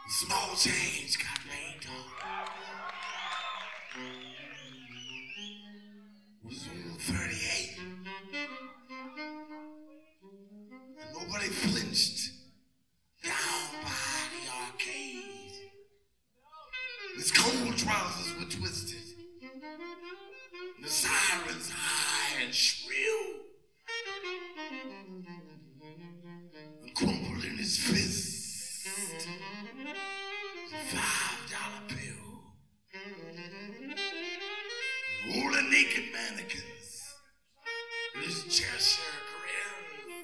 Small change got rained on. Was on 38. And nobody flinched down by the arcade. His cold trousers were twisted. And the sirens high and shrill. And crumpled in his fist. $5 bill. All the naked mannequins with his Cheshire grin.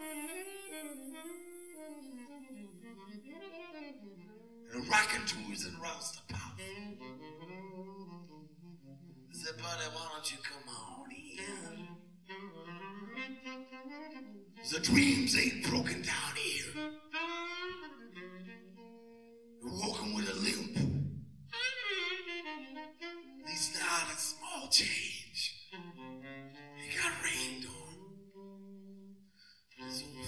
And rocking to his and roused about. I said, buddy, why don't you come on in? The dreams ain't broken down here. You're walking with a limp. At least now that's small change. He got rained on. It's over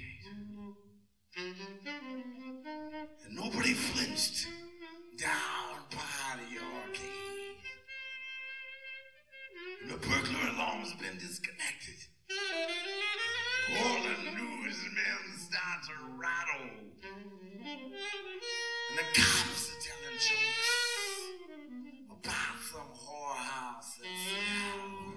38. And nobody flinched down by the arcade. And the burglar alarm's been disconnected. All the newsmen start to rattle. And the cops are telling jokes about some whorehouse in Seattle.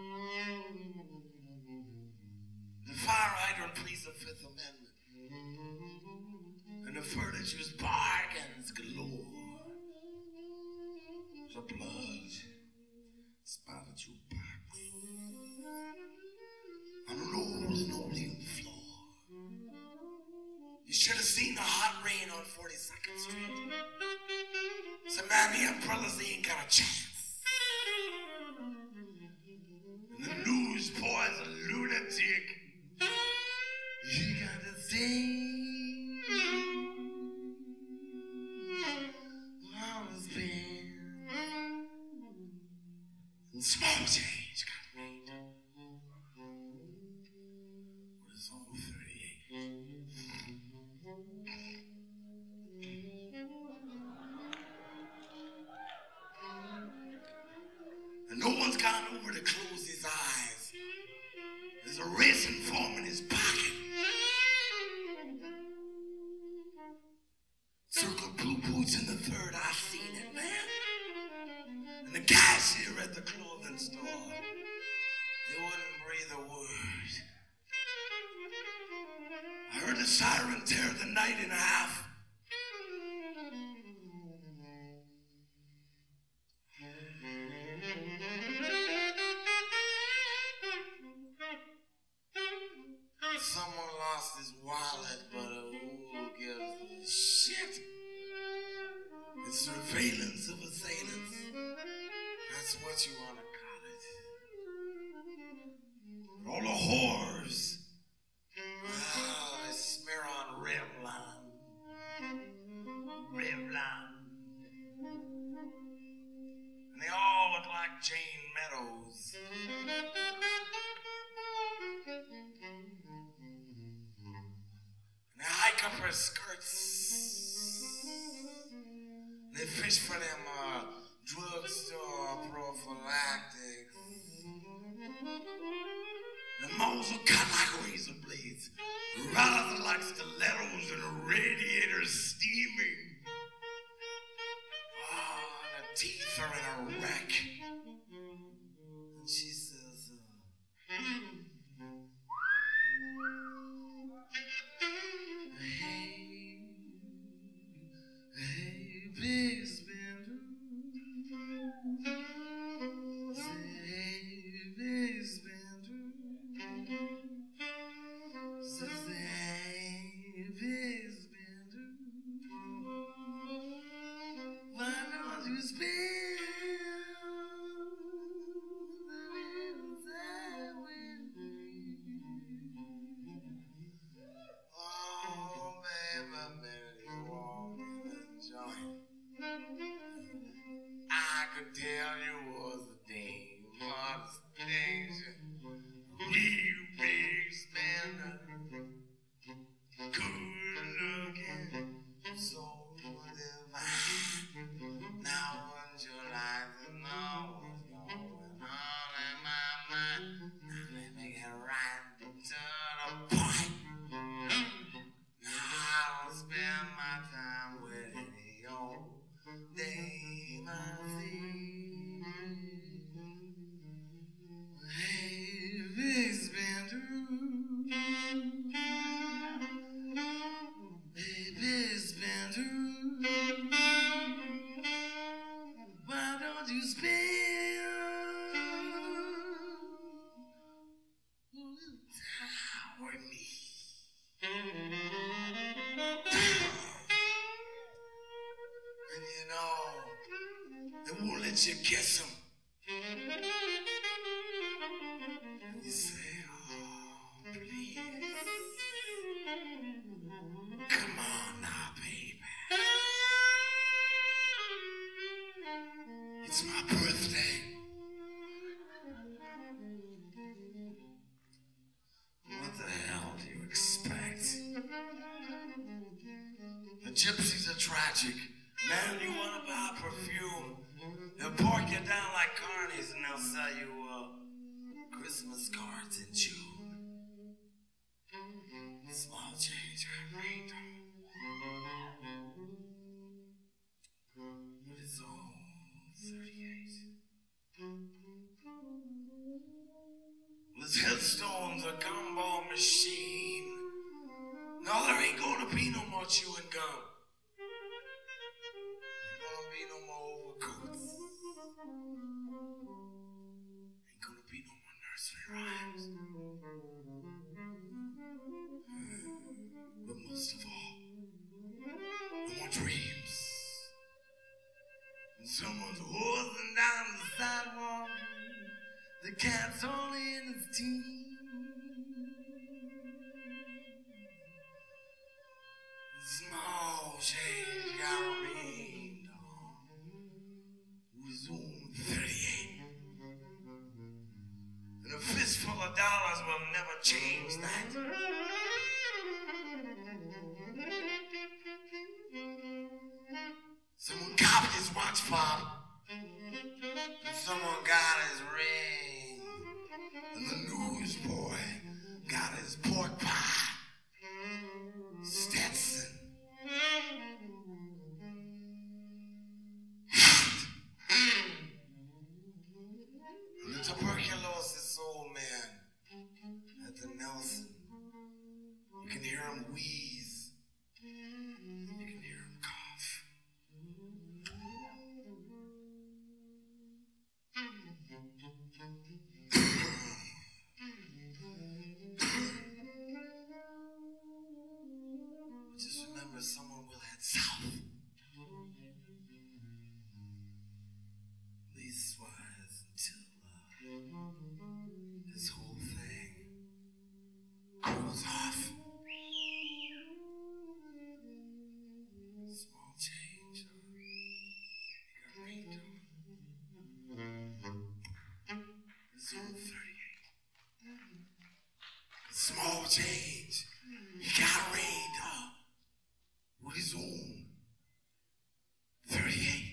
The fire hydrant pleads the Fifth Amendment. And the furniture's bargains galore. The blood spotted your box on an old linoleum floor. You should have seen the hot rain on 42nd Street. So man, the umbrellas, they ain't got a chance. And the news boy's a lunatic. He got to sing. All has been. And small change got made. What is all 38? And no one's gone over to close his eyes. There's a racing form in his pocket. Circle blue boots in the third, I seen it, man. And the cashier at the clothing store, they wouldn't breathe a word. I heard the siren tear the night in half. Someone lost his wallet, but who gives a shit? It's surveillance of assailants. That's what you want to call it. All the whores. They smear on Revlon. Revlon. And they all look like Jane Meadows. And they hike up her skirts. They fish for them drugstore prophylactics. The moles are cut like razor blades. Rather like stilettos and a radiator steaming. Oh, and the teeth are in a wreck. And she says, hey, big spender. Say, hey, big spender. Says, hey, big spender. Why don't you spend as you kiss him. You say, oh, please. Come on now, baby. It's my birthday. What the hell do you expect? The gypsies are tragic. Man, you want to buy perfume, they'll pork you down like carnies and they'll sell you Christmas cards in June. Small change I made. But it's all 38. Well, his headstone's a gumball machine. No, there ain't gonna be no more chewing gum. Ain't gonna be no more overcoats. Ain't gonna be no more nursery rhymes. But most of all, no more dreams. And someone's holding down the sidewalk. The cat's only in his teeth. Small change got rained on. Was on 38. And a fistful of dollars will never change that. Someone copied his watch fob. And someone got his ring. And the newsboy got his pork pie. Stetson. And the tuberculosis old man at the Nelson. You can hear him wheeze. You can hear him cough. Just remember, someone will head south. Leastwise until this whole thing cools off. Small change. You got rained on. It's on 38. Small change. He got rained on. With his own 38.